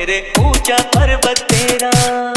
मेरे ऊंचा पर्वत तेरा।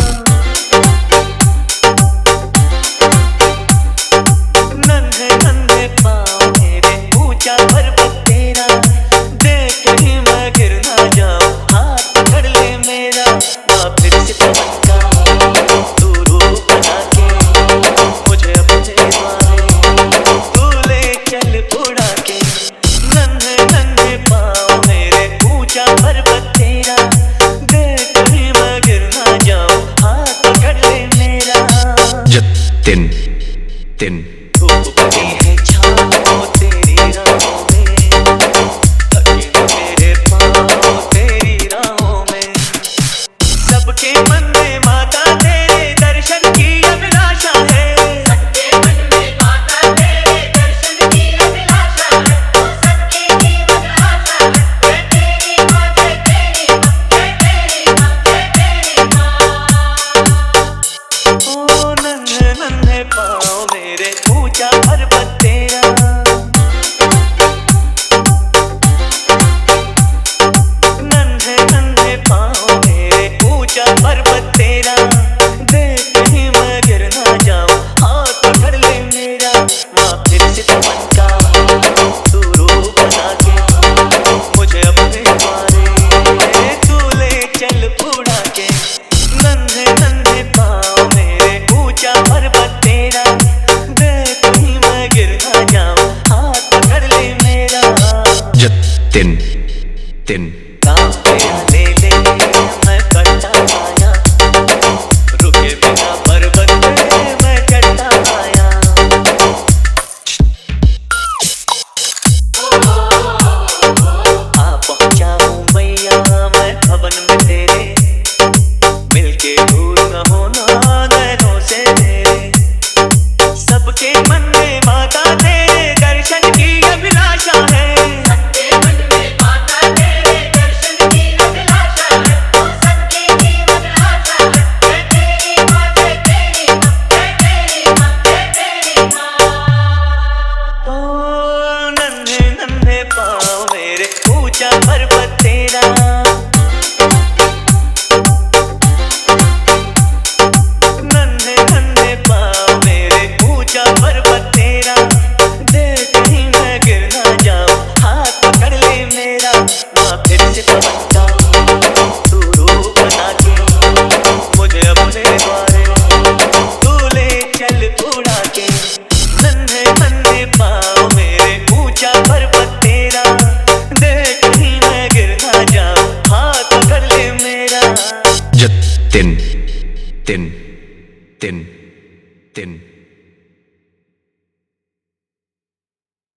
नन्हे नन्हे पाँव मेरे ऊंचा पर्वत तेरा। देख कहीं मैं गिर ना जाऊं, हाथ पकड़ ले मेरा। फिर से चमका तू रूप बना के मुझे अपने द्वारे तू ले चल उड़ा के। नन्हे नन्हे पाँव मेरे ऊंचा पर्वत तेरा। देख कहीं मैं गिर ना जाऊं, हाथ पकड़ ले मेरा। जतिन तिन धूप पड़ी है छाँव तेरी राहों में, अकेले मेरे पाँव तेरी राहों में। सबके मन में माता तेरे दर्शन की अभिलाषा है। सबके मन में माता तेरे दर्शन की अभिलाषा है। तू सबके जीवन आशा है। मैं तेरी माँ जय तेरी माँ, जय तेरी माँ, जय तेरी माँ। ओ नन्हे नन्हे पाँव मेरे ऊंचा पर्वत तेरा। नन्हे नन्हे पाँव मेरे ऊंचा पर्वत तेरा। देख कहीं मैं गिर ना जाऊं, हाथ पकड़ ले मेरा। वहाँ फिर से चमका तू रूप बना के मुझे अपने द्वारे तू ले चल उड़ा के। नन्हे नन्हे पाँव मेरे ऊंचा पर्वत तेरा। देख कहीं मैं गिर ना जाऊं, हाथ पकड़ ले मेरा। जतिन तिन काम तेरा ले ले मैं करता आया, रुके बिना पर्वत पे मैं चढ़ता आया। आ पहुंचा हूँ मैया मैं भवन में तेरे, मिलके दूर न होना नैनों से मेरे। सबके मन में माता तेरे दर्शन की अभिलाषा है। सबके मन में माता तेरे दर्शन की अभिलाषा है। तू सबके जीवन आशा है। मैं तेरी माँ जय तेरी माँ, जय तेरी माँ, जय तेरी माँ। ओ नन्हे नन्हे पाँव मेरे ऊंचा पर्वत तेरा। नन्हे नन्हे पाँव मेरे ऊंचा पर्वत तेरा। देख कहीं मैं गिर ना जाऊं, हाथ पकड़ ले मेरा। वहाँ फिर से चमका तू रूप बना के मुझे अपने द्वारे तू ले चल उड़ा के। नन्हे नन्हे पाँव मेरे ऊंचा पर्वत तेरा। देख कहीं मैं गिर ना जाऊं, हाथ पकड़ ले मेरा। जतिन तिन तिन तिन